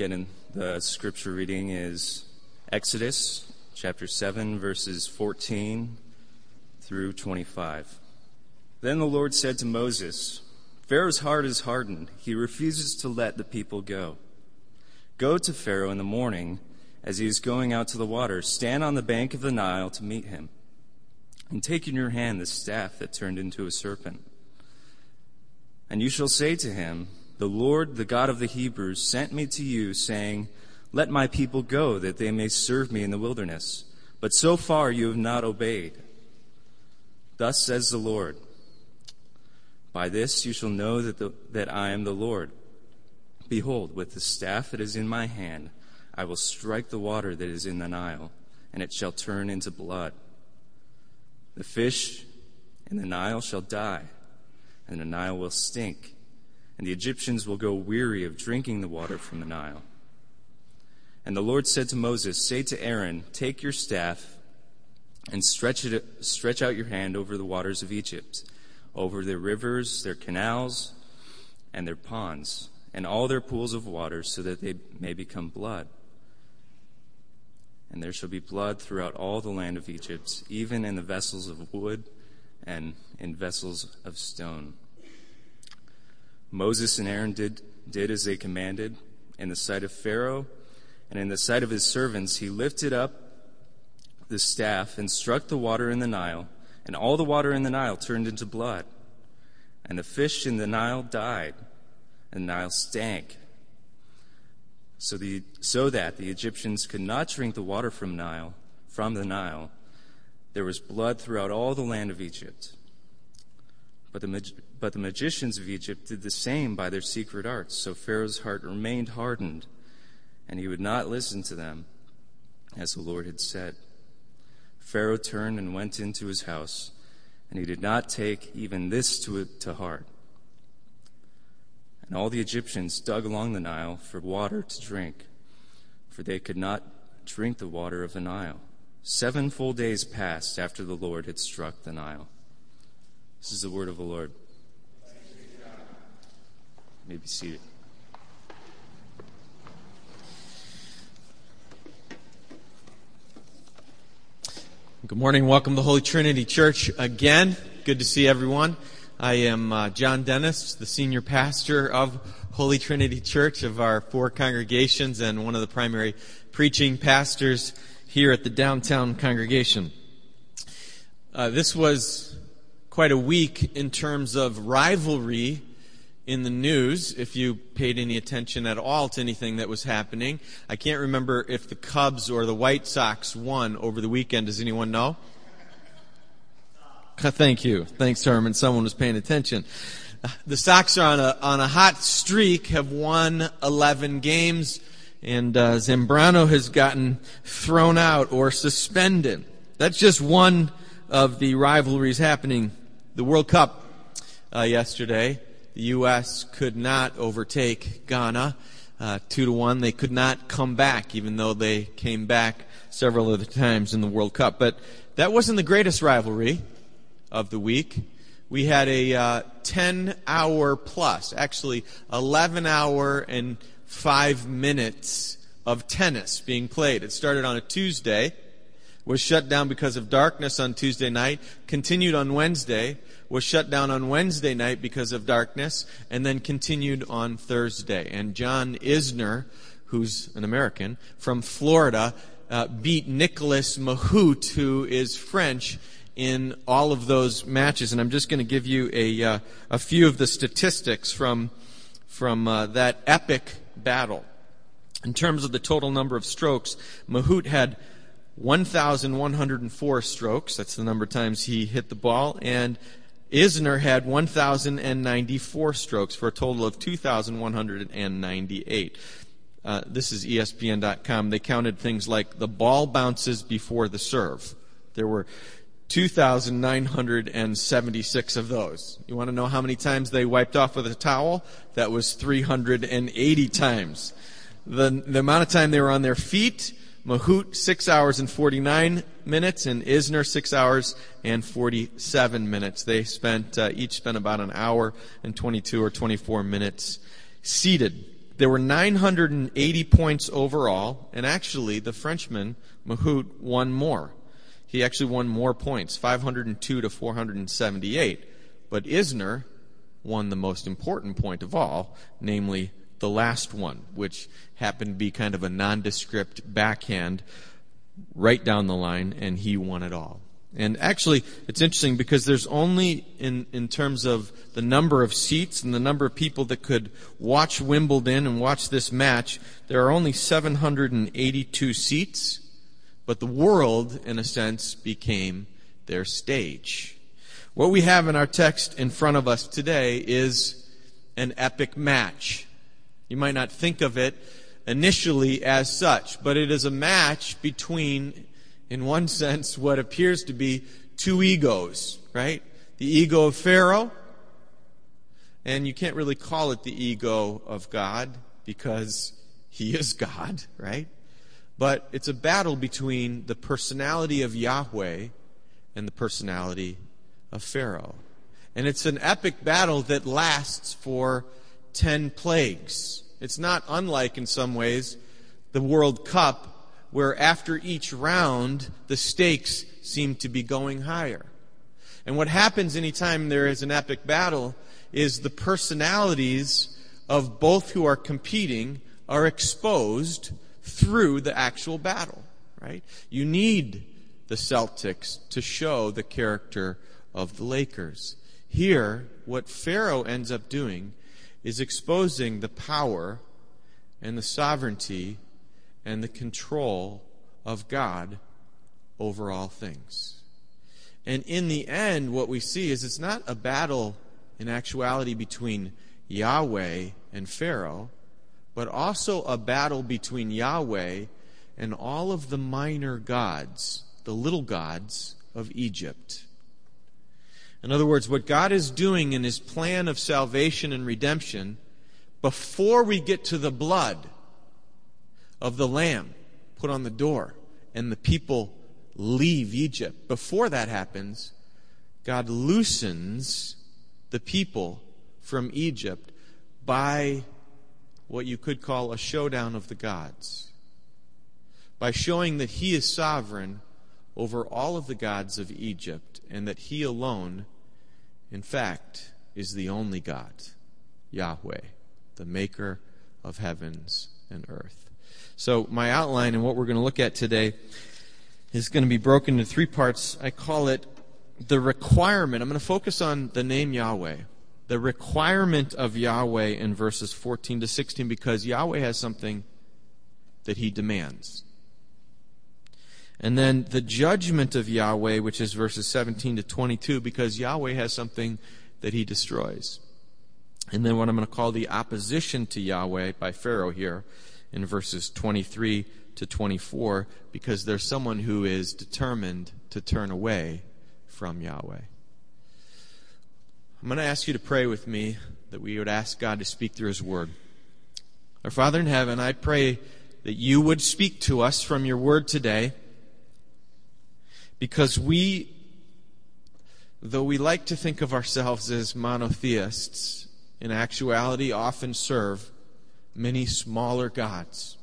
again, the scripture reading is Exodus chapter 7, verses 14 through 25. Then the Lord said to Moses, Pharaoh's heart is hardened. He refuses to let the people go. Go to Pharaoh in the morning as he is going out to the water. Stand on the bank of the Nile to meet him, and take in your hand the staff that turned into a serpent. And you shall say to him, The Lord, the God of the Hebrews, sent me to you, saying, Let my people go, that they may serve me in the wilderness. But so far you have not obeyed. Thus says the Lord, By this you shall know that I am the Lord. Behold, with the staff that is in my hand, I will strike the water that is in the Nile, and it shall turn into blood. The fish in the Nile shall die, and the Nile will stink, and the Egyptians will go weary of drinking the water from the Nile. And the Lord said to Moses, Say to Aaron, Take your staff and stretch out your hand over the waters of Egypt, over their rivers, their canals, and their ponds, and all their pools of water, so that they may become blood. And there shall be blood throughout all the land of Egypt, even in the vessels of wood and in vessels of stone. Moses and Aaron did as they commanded. In the sight of Pharaoh and in the sight of his servants, he lifted up the staff and struck the water in the Nile, and all the water in the Nile turned into blood. And the fish in the Nile died, and the Nile stank, so that the Egyptians could not drink the water from the Nile. There was blood throughout all the land of Egypt. But the magicians of Egypt did the same by their secret arts. So Pharaoh's heart remained hardened, and he would not listen to them, as the Lord had said. Pharaoh turned and went into his house, and he did not take even this to heart. And all the Egyptians dug along the Nile for water to drink, for they could not drink the water of the Nile. 7 full days passed after the Lord had struck the Nile. This is the word of the Lord. You may be seated. Good morning. Welcome to Holy Trinity Church again. Good to see everyone. I am John Dennis, the senior pastor of Holy Trinity Church, of our 4 congregations, and one of the primary preaching pastors here at the downtown congregation. This was quite a week in terms of rivalry in the news, if you paid any attention at all to anything that was happening. I can't remember if the Cubs or the White Sox won over the weekend. Does anyone know? Thank you. Thanks, Herman. Someone was paying attention. The Sox are on a hot streak, have won 11 games, and Zambrano has gotten thrown out or suspended. That's just one of the rivalries happening. The World Cup yesterday, the U.S. could not overtake Ghana 2-1. They could not come back, even though they came back several other times in the World Cup. But that wasn't the greatest rivalry of the week. We had a 10-hour plus, actually 11-hour and 5 minutes of tennis being played. It started on a Tuesday, was shut down because of darkness on Tuesday night, continued on Wednesday, was shut down on Wednesday night because of darkness, and then continued on Thursday. And John Isner, who's an American, from Florida, beat Nicolas Mahut, who is French, in all of those matches. And I'm just going to give you a few of the statistics from that epic battle. In terms of the total number of strokes, Mahut had 1,104 strokes. That's the number of times he hit the ball. And Isner had 1,094 strokes for a total of 2,198. This is ESPN.com. They counted things like the ball bounces before the serve. There were 2,976 of those. You want to know how many times they wiped off with a towel? That was 380 times. The amount of time they were on their feet, Mahut 6 hours and 49 minutes, and Isner 6 hours and 47 minutes. They each spent about an hour and 22 or 24 minutes seated. There were 980 points overall, and actually the Frenchman, Mahout, won more. He actually won more points, 502 to 478. But Isner won the most important point of all, namely the last one, which happened to be kind of a nondescript backhand right down the line, and he won it all. And actually, it's interesting because there's only, in terms of the number of seats and the number of people that could watch Wimbledon and watch this match, there are only 782 seats, but the world, in a sense, became their stage. What we have in our text in front of us today is an epic match. You might not think of it initially as such, but it is a match between, in one sense, what appears to be two egos, right? The ego of Pharaoh, and you can't really call it the ego of God because he is God, right? But it's a battle between the personality of Yahweh and the personality of Pharaoh. And it's an epic battle that lasts for 10 plagues. It's not unlike, in some ways, the World Cup, where after each round, the stakes seem to be going higher. And what happens anytime there is an epic battle is the personalities of both who are competing are exposed through the actual battle, right? You need the Celtics to show the character of the Lakers. Here, what Pharaoh ends up doing is exposing the power and the sovereignty and the control of God over all things. And in the end, what we see is it's not a battle in actuality between Yahweh and Pharaoh, but also a battle between Yahweh and all of the minor gods, the little gods of Egypt. In other words, what God is doing in his plan of salvation and redemption, before we get to the blood of the Lamb put on the door and the people leave Egypt, before that happens, God loosens the people from Egypt by what you could call a showdown of the gods, by showing that he is sovereign over all of the gods of Egypt and that he alone, in fact, is the only God, Yahweh, the maker of heavens and earth. So my outline and what we're going to look at today is going to be broken into three parts. I call it the requirement. I'm going to focus on the name Yahweh, the requirement of Yahweh in verses 14 to 16, because Yahweh has something that he demands. And then the judgment of Yahweh, which is verses 17 to 22, because Yahweh has something that he destroys. And then what I'm going to call the opposition to Yahweh by Pharaoh here in verses 23 to 24, because there's someone who is determined to turn away from Yahweh. I'm going to ask you to pray with me that we would ask God to speak through his word. Our Father in heaven, I pray that you would speak to us from your word today, because though we like to think of ourselves as monotheists, in actuality often serve many smaller gods.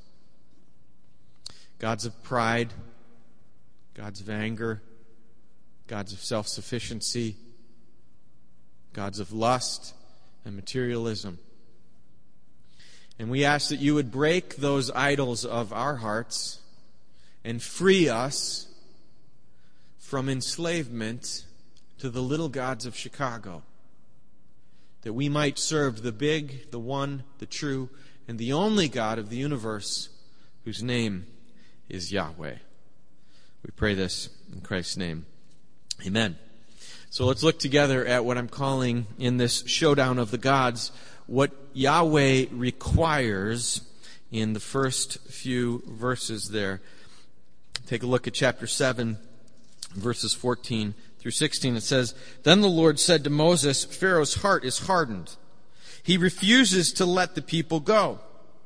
Gods of pride, gods of anger, gods of self-sufficiency, gods of lust and materialism. And we ask that you would break those idols of our hearts and free us from enslavement to the little gods of Chicago, that we might serve the big, the one, the true, and the only God of the universe, whose name is Yahweh. We pray this in Christ's name. Amen. So let's look together at what I'm calling, in this showdown of the gods, what Yahweh requires in the first few verses there. Take a look at chapter 7, verses 14 through 16. It says, "Then the Lord said to Moses, Pharaoh's heart is hardened. He refuses to let the people go.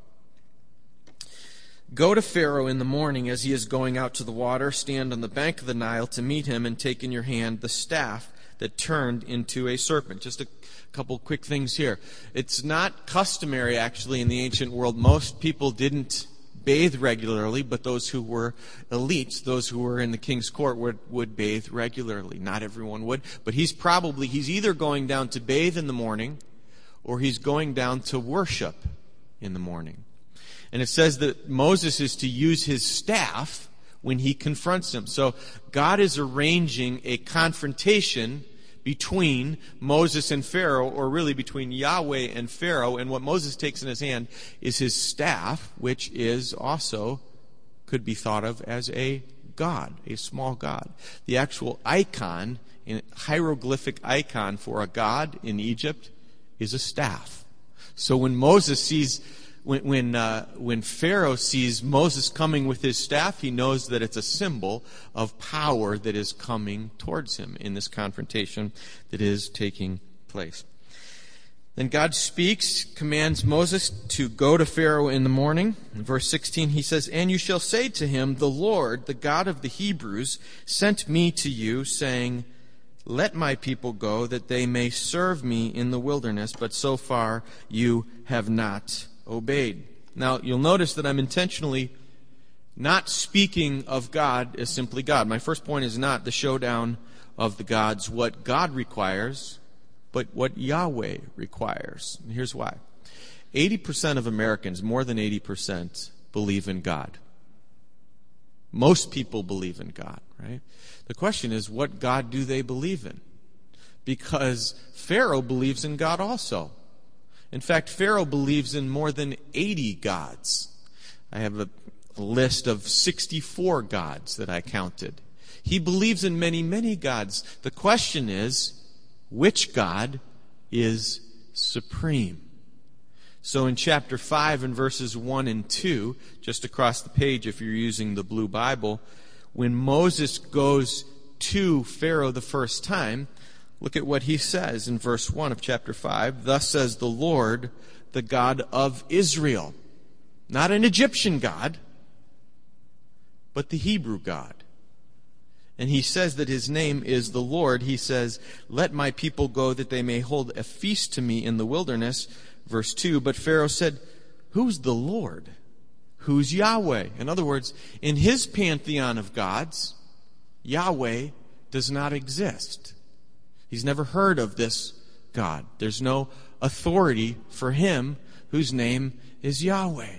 Go to Pharaoh in the morning as he is going out to the water. Stand on the bank of the Nile to meet him, and take in your hand the staff that turned into a serpent. Just a couple quick things here. It's not customary, actually, in the ancient world. Most people didn't bathe regularly, but those who were elites, those who were in the king's court, would bathe regularly. Not everyone would, but he's either going down to bathe in the morning, or he's going down to worship in the morning. And it says that Moses is to use his staff when he confronts him. So God is arranging a confrontation between Moses and Pharaoh, or really between Yahweh and Pharaoh, and what Moses takes in his hand is his staff, which is also could be thought of as a god, a small god. The actual icon, hieroglyphic icon for a god in Egypt is a staff. So when Moses sees When Pharaoh sees Moses coming with his staff, he knows that it's a symbol of power that is coming towards him in this confrontation that is taking place. Then God speaks, commands Moses to go to Pharaoh in the morning. In verse 16 he says, "And you shall say to him, the Lord, the God of the Hebrews, sent me to you, saying, let my people go, that they may serve me in the wilderness, but so far you have not obeyed." Now, you'll notice that I'm intentionally not speaking of God as simply God. My first point is not the showdown of the gods, what God requires, but what Yahweh requires. And here's why. 80% of Americans, more than 80%, believe in God. Most people believe in God, right? The question is, what God do they believe in? Because Pharaoh believes in God also. In fact, Pharaoh believes in more than 80 gods. I have a list of 64 gods that I counted. He believes in many, many gods. The question is, which God is supreme? So in chapter 5 and verses 1 and 2, just across the page if you're using the Blue Bible, when Moses goes to Pharaoh the first time, look at what he says in verse 1 of chapter 5. "Thus says the Lord, the God of Israel." Not an Egyptian God, but the Hebrew God. And he says that his name is the Lord. He says, "Let my people go, that they may hold a feast to me in the wilderness." Verse 2, "But Pharaoh said, who's the Lord? Who's Yahweh?" In other words, in his pantheon of gods, Yahweh does not exist. He's never heard of this God. There's no authority for him whose name is Yahweh.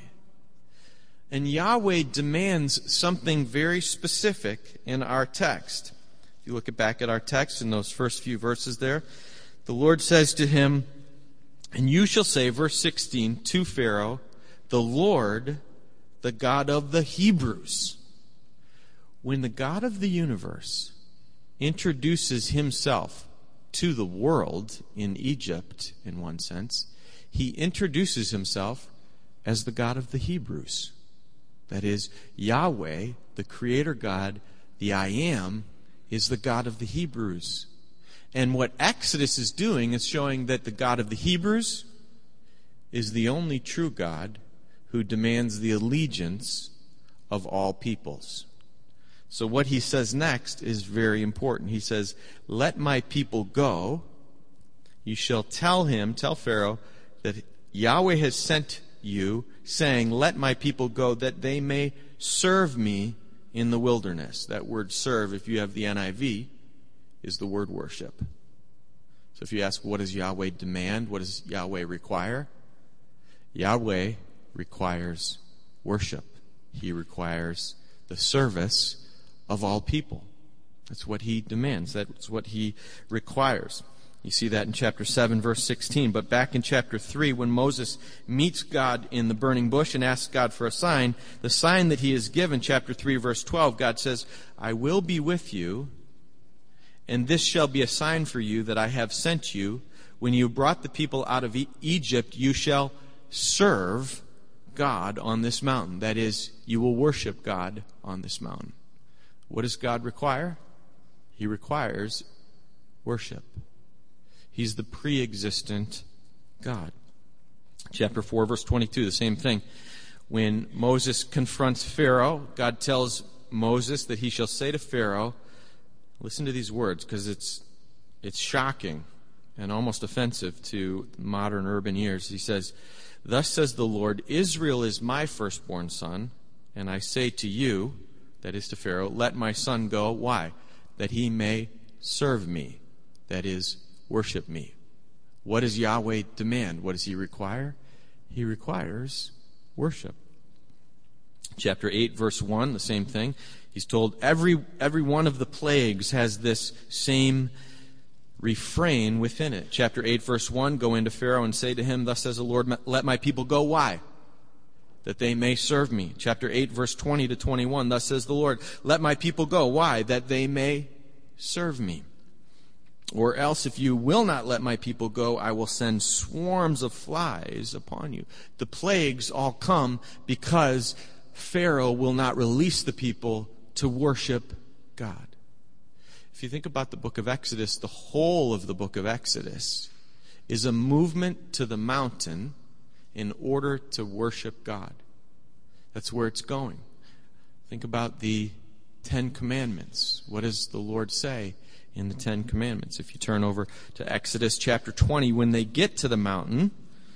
And Yahweh demands something very specific in our text. If you look back at our text in those first few verses there, the Lord says to him, "And you shall say," verse 16, "to Pharaoh, the Lord, the God of the Hebrews." When the God of the universe introduces himself to the world in Egypt, in one sense, he introduces himself as the God of the Hebrews. That is, Yahweh, the Creator God, the I Am, is the God of the Hebrews. And what Exodus is doing is showing that the God of the Hebrews is the only true God who demands the allegiance of all peoples. So what he says next is very important. He says, "Let my people go. You shall tell Pharaoh, that Yahweh has sent you, saying, let my people go, that they may serve me in the wilderness." That word serve, if you have the NIV, is the word worship. So if you ask, what does Yahweh demand? What does Yahweh require? Yahweh requires worship. He requires the service of all people. That's what he demands. That's what he requires. You see that in chapter 7, verse 16. But back in chapter 3, when Moses meets God in the burning bush and asks God for a sign, the sign that he is given, chapter 3, verse 12, God says, "I will be with you, and this shall be a sign for you that I have sent you. When you brought the people out of Egypt, you shall serve God on this mountain." That is, you will worship God on this mountain. What does God require? He requires worship. He's the pre-existent God. Chapter 4, verse 22, the same thing. When Moses confronts Pharaoh, God tells Moses that he shall say to Pharaoh, listen to these words, because it's It's shocking and almost offensive to modern urban ears. He says, "Thus says the Lord, Israel is my firstborn son, and I say to you," that is to Pharaoh, "let my son go." Why? That he may serve me, that is, worship me. What does Yahweh demand? What does he require? He requires worship. Chapter 8, verse 1, the same thing. He's told every one of the plagues has this same refrain within it. Chapter 8, verse 1, "Go into Pharaoh and say to him, Thus says the Lord, let my people go." Why? That they may serve me. Chapter 8, verse 20 to 21, "Thus says the Lord, let my people go." Why? That they may serve me. "Or else, if you will not let my people go, I will send swarms of flies upon you." The plagues all come because Pharaoh will not release the people to worship God. If you think about the book of Exodus, the whole of the book of Exodus is a movement to the mountain in order to worship God. That's where it's going. Think about the 10 Commandments. What does the Lord say in the 10 Commandments? If you turn over to Exodus chapter 20, when they get to the mountain,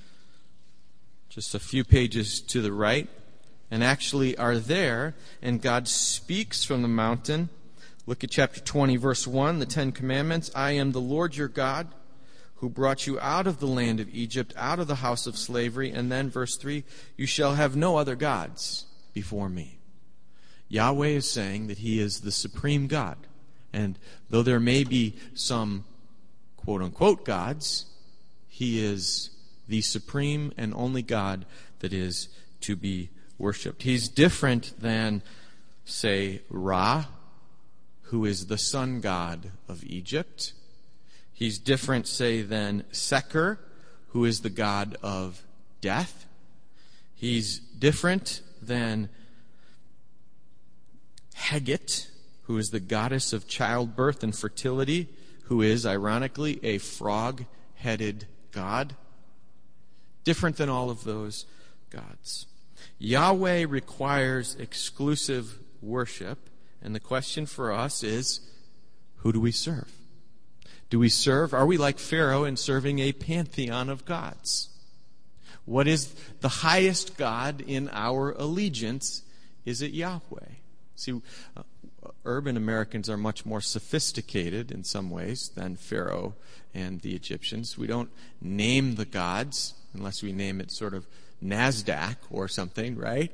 just a few pages to the right, and actually are there, and God speaks from the mountain. Look at chapter 20, verse 1, the 10 Commandments. "I am the Lord your God, who brought you out of the land of Egypt, out of the house of slavery." And then verse 3, "You shall have no other gods before me." Yahweh is saying that he is the supreme God. And though there may be some quote-unquote gods, he is the supreme and only God that is to be worshipped. He's different than, say, Ra, who is the sun god of Egypt. He's different, say, than Seker, who is the god of death. He's different than Heget, who is the goddess of childbirth and fertility, who is, ironically, a frog-headed god. Different than all of those gods. Yahweh requires exclusive worship, and the question for us is, who do we serve? Are we like Pharaoh in serving a pantheon of gods? What is the highest God in our allegiance? Is it Yahweh? See, urban Americans are much more sophisticated in some ways than Pharaoh and the Egyptians. We don't name the gods unless we name it sort of NASDAQ or something, right?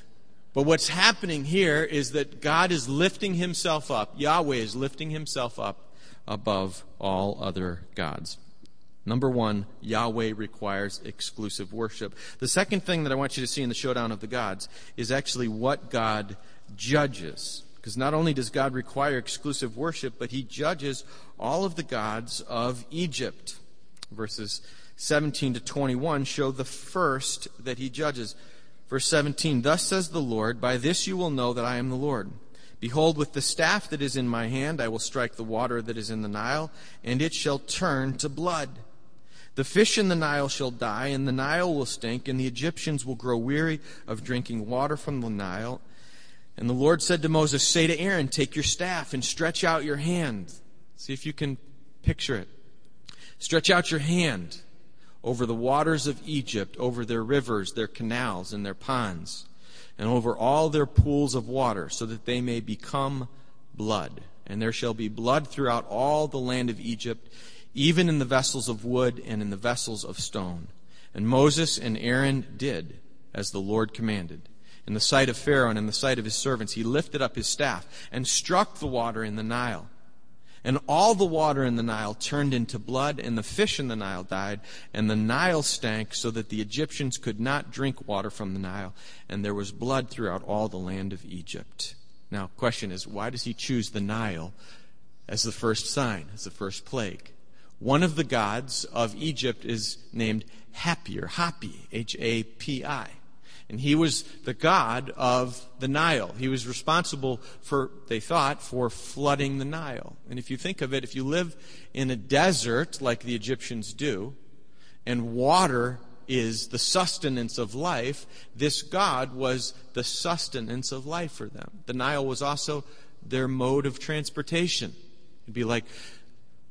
But what's happening here is that God is lifting himself up. Yahweh is lifting himself up above all other gods. Number one, Yahweh requires exclusive worship. The second thing that I want you to see in the showdown of the gods is actually what God judges. Because not only does God require exclusive worship, but he judges all of the gods of Egypt. Verses 17 to 21 show the first that he judges. Verse 17, "Thus says the Lord, by this you will know that I am the Lord. Behold, with the staff that is in my hand, I will strike the water that is in the Nile, and it shall turn to blood. The fish in the Nile shall die, and the Nile will stink, and the Egyptians will grow weary of drinking water from the Nile. And the Lord said to Moses, say to Aaron, take your staff and stretch out your hand." See if you can picture it. "Stretch out your hand over the waters of Egypt, over their rivers, their canals, and their ponds, and over all their pools of water, so that they may become blood. And there shall be blood throughout all the land of Egypt, even in the vessels of wood and in the vessels of stone." And Moses and Aaron did as the Lord commanded. In the sight of Pharaoh and in the sight of his servants, he lifted up his staff and struck the water in the Nile. And all the water in the Nile turned into blood, and the fish in the Nile died, and the Nile stank so that the Egyptians could not drink water from the Nile, and there was blood throughout all the land of Egypt. Now, question is, why does he choose the Nile as the first sign, as the first plague? One of the gods of Egypt is named Hapi, or Hapi, H-A-P-I. And he was the god of the Nile. He was responsible for, they thought, for flooding the Nile. And if you think of it, if you live in a desert like the Egyptians do, and water is the sustenance of life, this god was the sustenance of life for them. The Nile was also their mode of transportation. It'd be like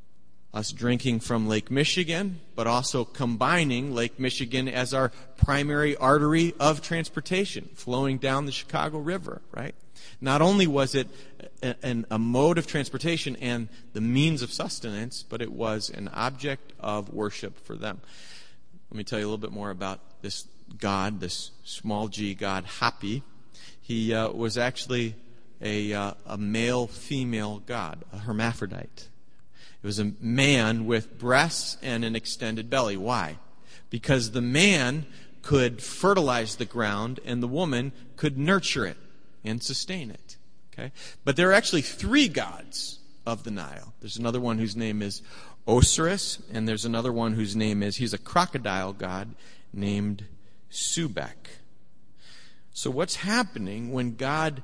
us drinking from Lake Michigan, but also combining Lake Michigan as our primary artery of transportation, flowing down the Chicago River, right? Not only was it a mode of transportation and the means of sustenance, but it was an object of worship for them. Let me tell you a little bit more about this god, this small g god, Hapi. He was actually a male-female god, a hermaphrodite. It was a man with breasts and an extended belly. Why? Because the man could fertilize the ground and the woman could nurture it and sustain it. Okay? But there are actually 3 gods of the Nile. There's another one whose name is Osiris, and there's another one whose name is, he's a crocodile god named Subek. So what's happening when God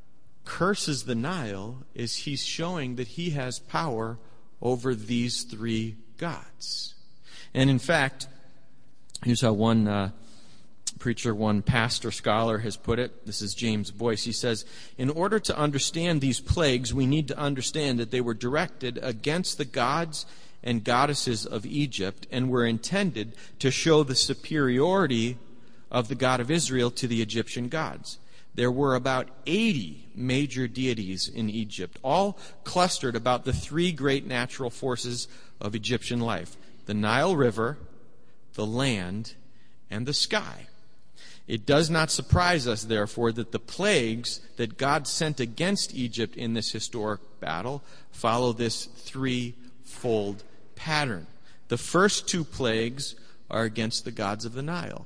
curses the Nile is he's showing that he has power over these 3 gods. And in fact, here's how one preacher, one pastor scholar has put it. This is James Boyce. He says, in order to understand these plagues, we need to understand that they were directed against the gods and goddesses of Egypt and were intended to show the superiority of the God of Israel to the Egyptian gods. There were about 80 major deities in Egypt, all clustered about the 3 great natural forces of Egyptian life: the Nile River, the land, and the sky. It does not surprise us, therefore, that the plagues that God sent against Egypt in this historic battle follow this 3-fold pattern. The first 2 plagues are against the gods of the Nile.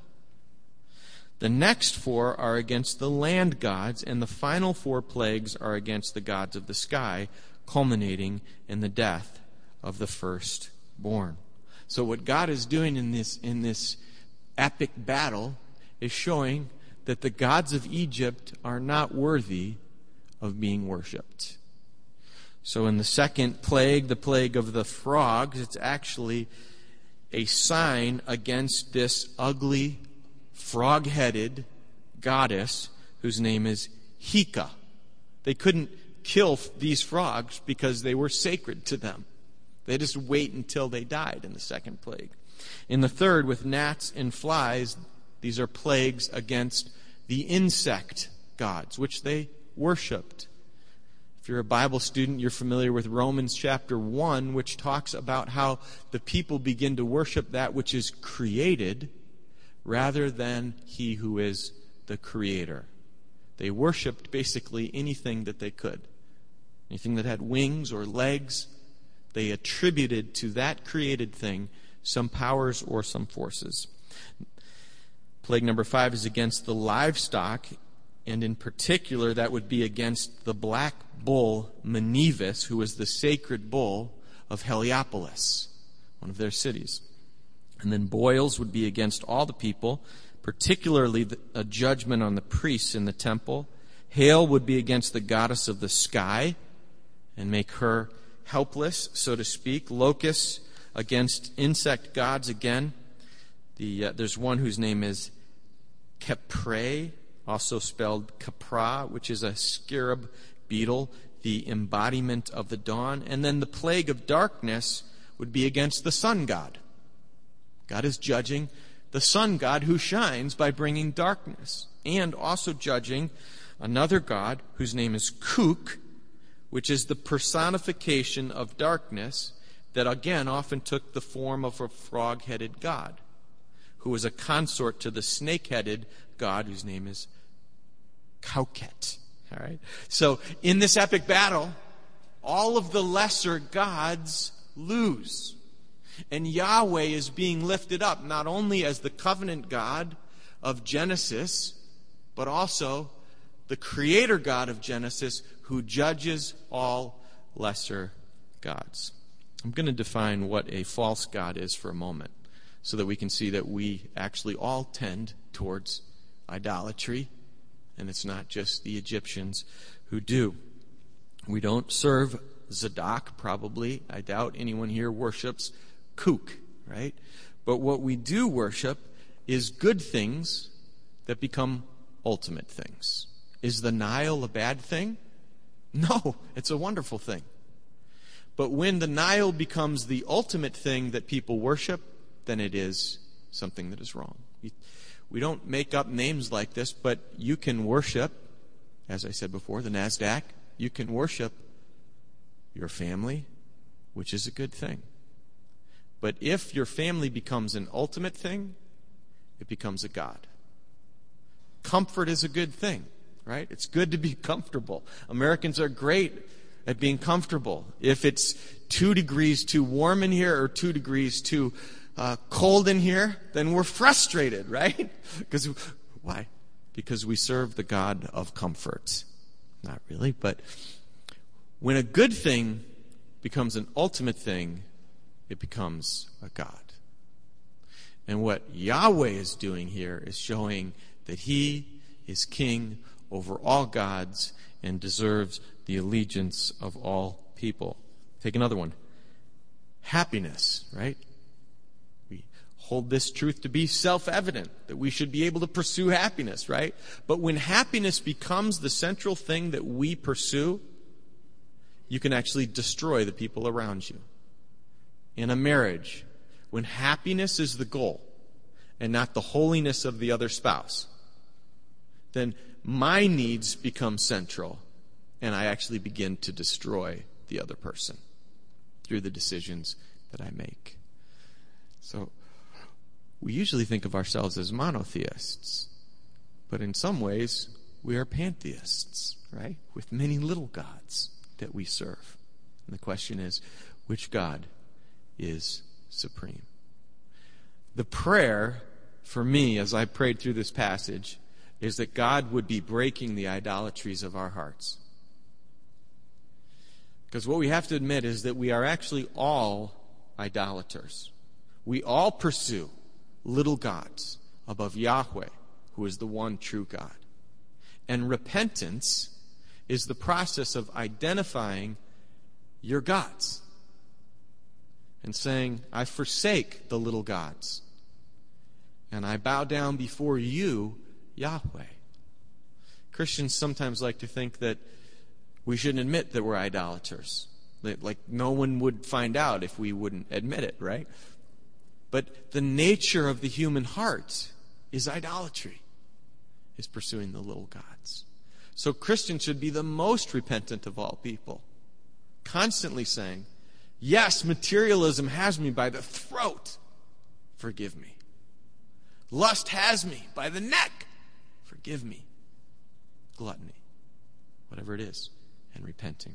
The next 4 are against the land gods, and the final 4 plagues are against the gods of the sky, culminating in the death of the firstborn. So what God is doing in this epic battle is showing that the gods of Egypt are not worthy of being worshipped. So in the second plague, the plague of the frogs, it's actually a sign against this ugly, frog-headed goddess whose name is Heka. They couldn't kill these frogs because they were sacred to them. They just wait until they died in the second plague. In the third, with gnats and flies, these are plagues against the insect gods, which they worshipped. If you're a Bible student, you're familiar with Romans chapter 1, which talks about how the people begin to worship that which is created rather than he who is the creator. They worshipped basically anything that they could. Anything that had wings or legs, they attributed to that created thing some powers or some forces. Plague number 5 is against the livestock, and in particular that would be against the black bull Mnevis, who was the sacred bull of Heliopolis, one of their cities. And then boils would be against all the people, particularly a judgment on the priests in the temple. Hail would be against the goddess of the sky and make her helpless, so to speak. Locusts against insect gods again. There's one whose name is Khepre, also spelled Capra, which is a scarab beetle, the embodiment of the dawn. And then the plague of darkness would be against the sun god. God is judging the sun god who shines by bringing darkness, and also judging another god whose name is Kuk, which is the personification of darkness that again often took the form of a frog-headed god, who was a consort to the snake-headed god whose name is Kauket. All right. So in this epic battle, all of the lesser gods lose. And Yahweh is being lifted up not only as the covenant God of Genesis, but also the creator God of Genesis who judges all lesser gods. I'm going to define what a false god is for a moment so that we can see that we actually all tend towards idolatry, and it's not just the Egyptians who do. We don't serve Zadok, probably. I doubt anyone here worships Kuk, right? But what we do worship is good things that become ultimate things. Is the Nile a bad thing? No, it's a wonderful thing. But when the Nile becomes the ultimate thing that people worship, then it is something that is wrong. We don't make up names like this, but you can worship, as I said before, the NASDAQ. You can worship your family, which is a good thing. But if your family becomes an ultimate thing, it becomes a god. Comfort is a good thing, right? It's good to be comfortable. Americans are great at being comfortable. If it's 2 degrees too warm in here or 2 degrees too cold in here, then we're frustrated, right? Why? Because we serve the God of comfort. Not really, but when a good thing becomes an ultimate thing, it becomes a god. And what Yahweh is doing here is showing that he is king over all gods and deserves the allegiance of all people. Take another one. Happiness, right? We hold this truth to be self-evident, that we should be able to pursue happiness, right? But when happiness becomes the central thing that we pursue, you can actually destroy the people around you. In a marriage, when happiness is the goal and not the holiness of the other spouse, then my needs become central and I actually begin to destroy the other person through the decisions that I make. So we usually think of ourselves as monotheists, but in some ways we are pantheists, right? With many little gods that we serve. And the question is, which God is supreme? The prayer for me as I prayed through this passage is that God would be breaking the idolatries of our hearts. Because what we have to admit is that we are actually all idolaters. We all pursue little gods above Yahweh, who is the one true God. And repentance is the process of identifying your gods and saying, I forsake the little gods and I bow down before you, Yahweh. Christians sometimes like to think that we shouldn't admit that we're idolaters. Like no one would find out if we wouldn't admit it, right? But the nature of the human heart is idolatry, is pursuing the little gods. So Christians should be the most repentant of all people, constantly saying, yes, materialism has me by the throat. Forgive me. Lust has me by the neck. Forgive me. Gluttony. Whatever it is. And repenting.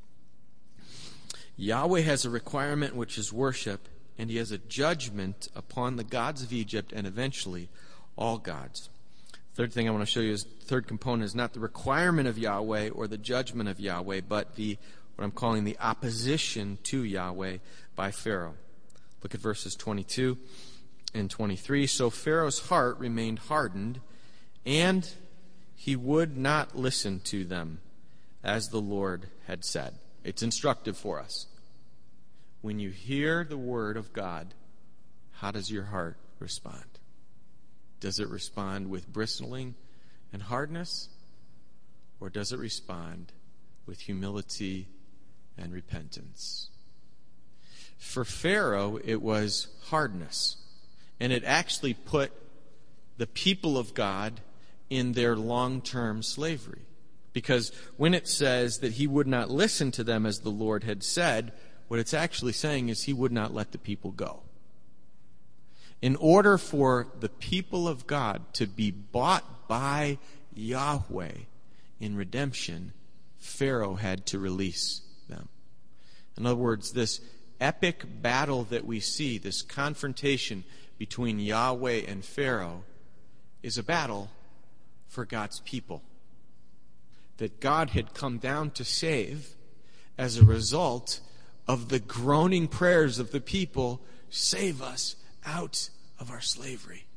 Yahweh has a requirement which is worship, and he has a judgment upon the gods of Egypt and eventually all gods. Third thing I want to show you is third component is not the requirement of Yahweh or the judgment of Yahweh, but what I'm calling the opposition to Yahweh by Pharaoh. Look at verses 22 and 23. So Pharaoh's heart remained hardened, and he would not listen to them, as the Lord had said. It's instructive for us. When you hear the word of God, how does your heart respond? Does it respond with bristling and hardness? Or does it respond with humility and repentance? For Pharaoh, it was hardness. And it actually put the people of God in their long-term slavery. Because when it says that he would not listen to them as the Lord had said, what it's actually saying is he would not let the people go. In order for the people of God to be bought by Yahweh in redemption, Pharaoh had to release them. In other words, this epic battle that we see, this confrontation between Yahweh and Pharaoh, is a battle for God's people that God had come down to save as a result of the groaning prayers of the people, save us out of our slavery.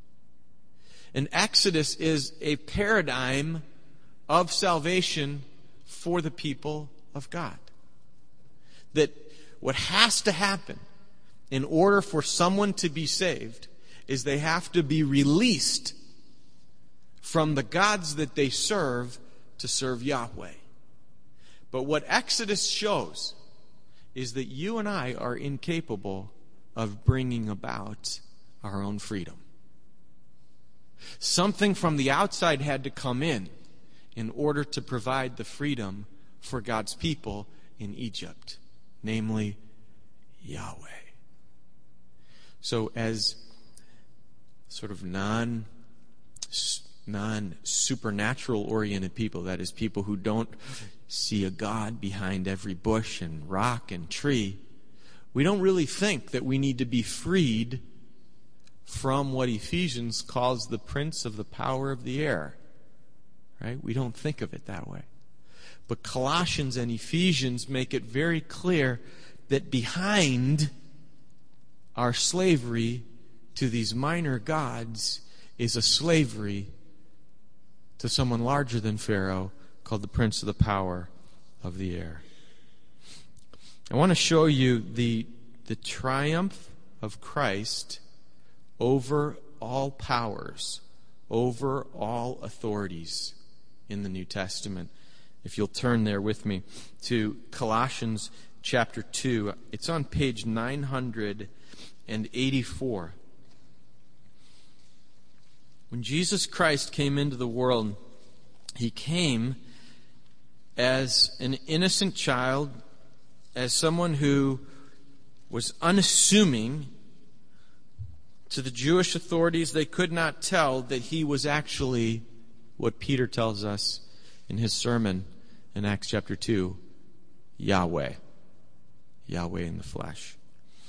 And Exodus is a paradigm of salvation for the people of God. That what has to happen in order for someone to be saved is they have to be released from the gods that they serve to serve Yahweh. But what Exodus shows is that you and I are incapable of bringing about our own freedom. Something from the outside had to come in order to provide the freedom for God's people in Egypt, namely Yahweh. So as sort of non-supernatural oriented people, that is, people who don't see a God behind every bush and rock and tree, we don't really think that we need to be freed from what Ephesians calls the prince of the power of the air. Right? We don't think of it that way. But Colossians and Ephesians make it very clear that behind our slavery to these minor gods is a slavery to someone larger than Pharaoh called the prince of the power of the air. I want to show you the triumph of Christ over all powers, over all authorities in the New Testament. If you'll turn there with me to Colossians chapter 2. It's on page 984. When Jesus Christ came into the world, he came as an innocent child, as someone who was unassuming. To the Jewish authorities, they could not tell that he was actually what Peter tells us in his sermon in Acts chapter 2, Yahweh. Yahweh in the flesh.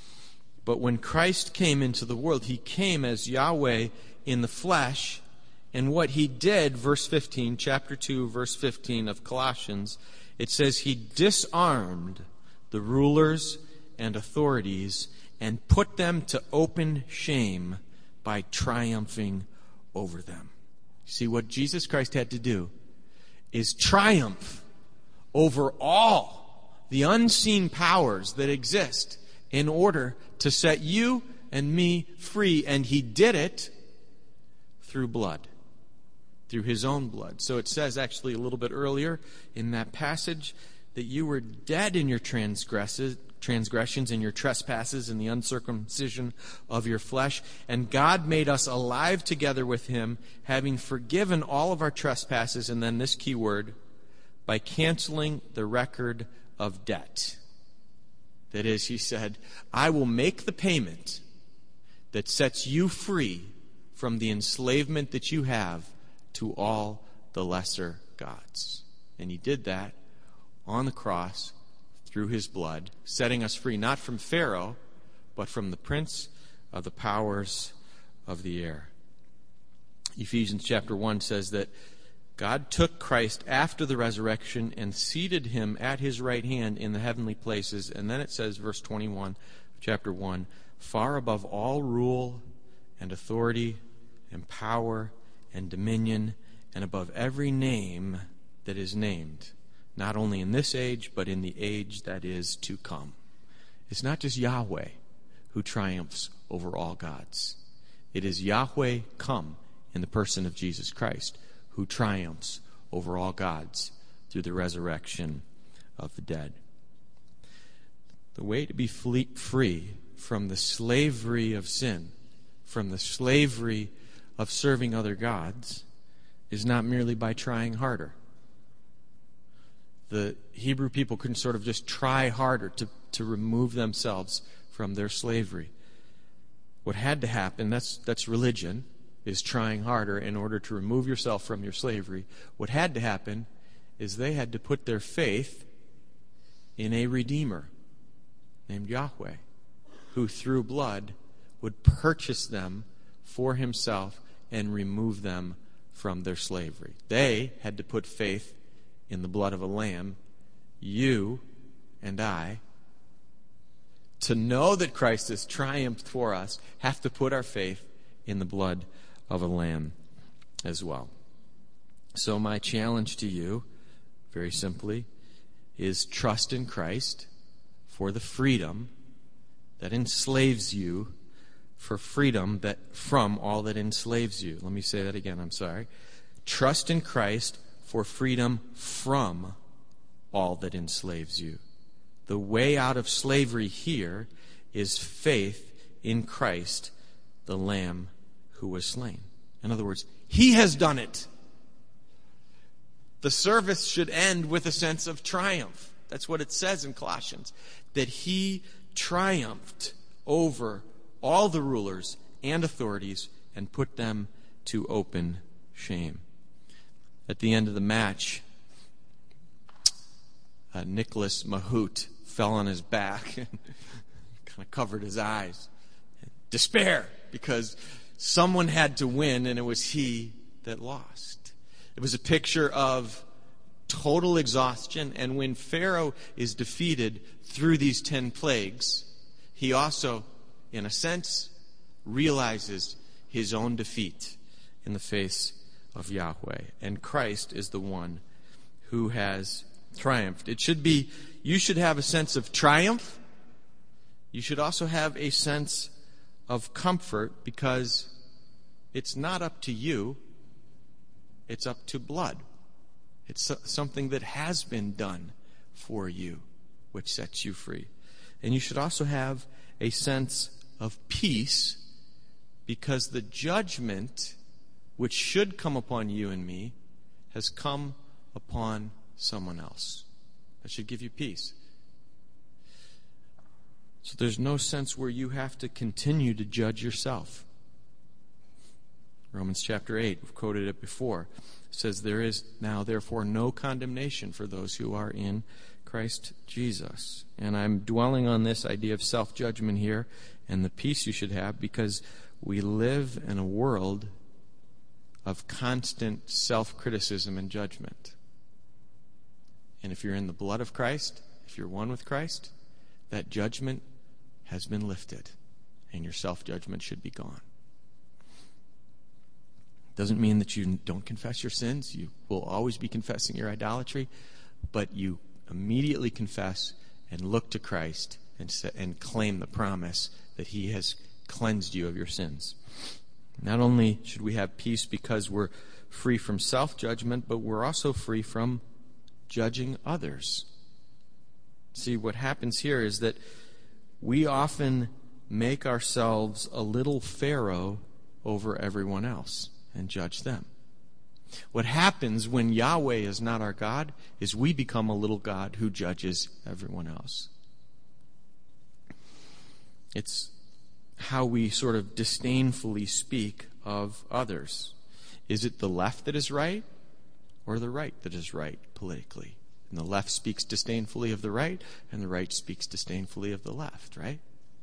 But when Christ came into the world, he came as Yahweh in the flesh. And what he did, verse 15, chapter 2, verse 15 of Colossians, it says he disarmed the rulers and authorities and put them to open shame by triumphing over them. See, what Jesus Christ had to do is triumph over all the unseen powers that exist in order to set you and me free. And he did it through blood, through his own blood. So it says actually a little bit earlier in that passage that you were dead in your transgressions and your trespasses and the uncircumcision of your flesh. And God made us alive together with him, having forgiven all of our trespasses, and then this key word, by canceling the record of debt. That is, he said, I will make the payment that sets you free from the enslavement that you have to all the lesser gods. And he did that on the cross through his blood, setting us free not from Pharaoh, but from the prince of the powers of the air. Ephesians chapter 1 says that God took Christ after the resurrection and seated him at his right hand in the heavenly places. And then it says, verse 21, chapter 1, far above all rule and authority and power and dominion, and above every name that is named, not only in this age, but in the age that is to come. It's not just Yahweh who triumphs over all gods. It is Yahweh come in the person of Jesus Christ, who triumphs over all gods through the resurrection of the dead. The way to be free from the slavery of sin, from the slavery of serving other gods, is not merely by trying harder. The Hebrew people couldn't sort of just try harder to remove themselves from their slavery. What had to happen, that's religion, is trying harder in order to remove yourself from your slavery. What had to happen is they had to put their faith in a Redeemer named Yahweh, who through blood would purchase them for himself and remove them from their slavery. They had to put faith in the blood of a lamb. You and I, to know that Christ has triumphed for us, have to put our faith in the blood of a lamb as well. So my challenge to you, very simply, is trust in Christ for the freedom that enslaves you, for freedom that from all that enslaves you. Let me say that again, I'm sorry. Trust in Christ for freedom from all that enslaves you. The way out of slavery here is faith in Christ, the Lamb who was slain. In other words, he has done it. The service should end with a sense of triumph. That's what it says in Colossians, that he triumphed over all the rulers and authorities and put them to open shame. At the end of the match, Nicholas Mahut fell on his back and kind of covered his eyes. Despair, because someone had to win, and it was he that lost. It was a picture of total exhaustion, and when Pharaoh is defeated through these 10 plagues, he also, in a sense, realizes his own defeat in the face of Yahweh. And Christ is the one who has triumphed. You should have a sense of triumph. You should also have a sense of comfort, because it's not up to you, it's up to blood. It's something that has been done for you, which sets you free. And you should also have a sense of peace, because the judgment which should come upon you and me has come upon someone else. That should give you peace. So there's no sense where you have to continue to judge yourself. Romans chapter 8, we've quoted it before, says, there is now therefore no condemnation for those who are in Christ Jesus. And I'm dwelling on this idea of self-judgment here and the peace you should have, because we live in a world of constant self-criticism and judgment. And if you're in the blood of Christ, if you're one with Christ, that judgment has been lifted, and your self-judgment should be gone. Doesn't mean that you don't confess your sins. You will always be confessing your idolatry, but you immediately confess and look to Christ and claim the promise that he has cleansed you of your sins. Not only should we have peace because we're free from self-judgment, but we're also free from judging others. See, what happens here is that we often make ourselves a little Pharaoh over everyone else and judge them. What happens when Yahweh is not our God is we become a little God who judges everyone else. It's how we sort of disdainfully speak of others. Is it the left that is right, or the right that is right politically? And the left speaks disdainfully of the right, and the right speaks disdainfully of the left, right?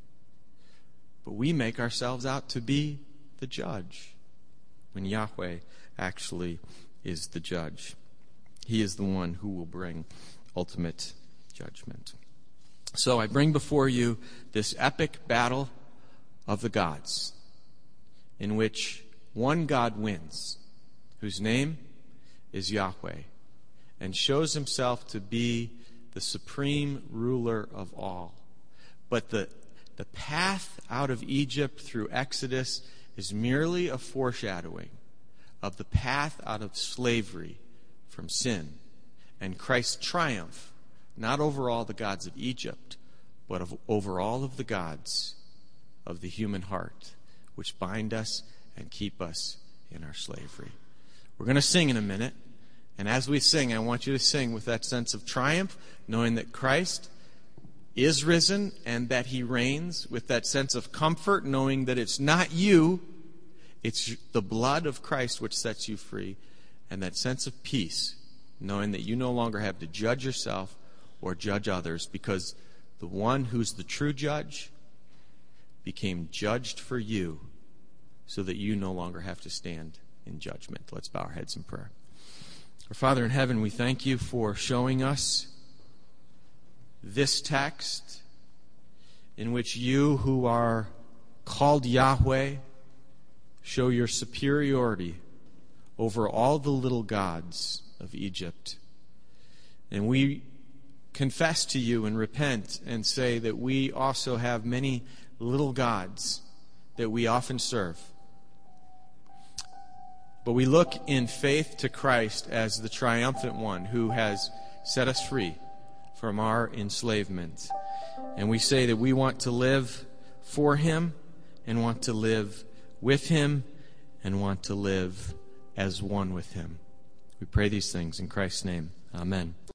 But we make ourselves out to be the judge, when Yahweh actually is the judge. He is the one who will bring ultimate judgment. So I bring before you this epic battle of the gods, in which one God wins, whose name is Yahweh, and shows himself to be the supreme ruler of all. But the path out of Egypt through Exodus is merely a foreshadowing of the path out of slavery from sin, and Christ's triumph, not over all the gods of Egypt, but over all of the gods of the human heart, which bind us and keep us in our slavery. We're going to sing in a minute, and as we sing, I want you to sing with that sense of triumph, knowing that Christ is risen and that he reigns, with that sense of comfort, knowing that it's not you, it's the blood of Christ which sets you free, and that sense of peace, knowing that you no longer have to judge yourself or judge others, because the one who's the true judge became judged for you, so that you no longer have to stand in judgment. Let's bow our heads in prayer. Our Father in heaven, we thank you for showing us this text in which you, who are called Yahweh, show your superiority over all the little gods of Egypt. And we confess to you and repent and say that we also have many little gods that we often serve. But we look in faith to Christ as the triumphant one who has set us free from our enslavement. And we say that we want to live for him and want to live with him and want to live as one with him. We pray these things in Christ's name. Amen.